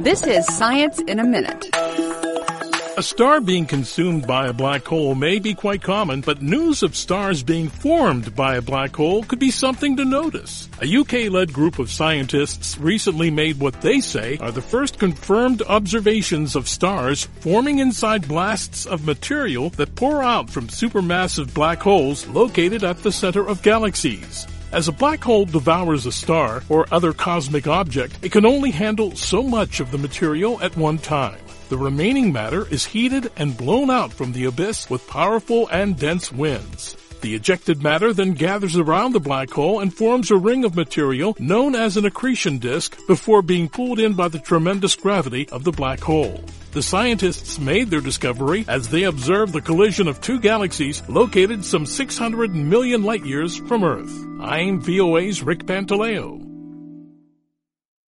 This is Science in a Minute. A star being consumed by a black hole may be quite common, but news of stars being formed by a black hole could be something to notice. A UK-led group of scientists recently made what they say are the first confirmed observations of stars forming inside blasts of material that pour out from supermassive black holes located at the center of galaxies. As a black hole devours a star or other cosmic object, it can only handle so much of the material at one time. The remaining matter is heated and blown out from the abyss with powerful and dense winds. The ejected matter then gathers around the black hole and forms a ring of material known as an accretion disk before being pulled in by the tremendous gravity of the black hole. The scientists made their discovery as they observed the collision of two galaxies located some 600 million light-years from Earth. I'm VOA's Rick Pantaleo.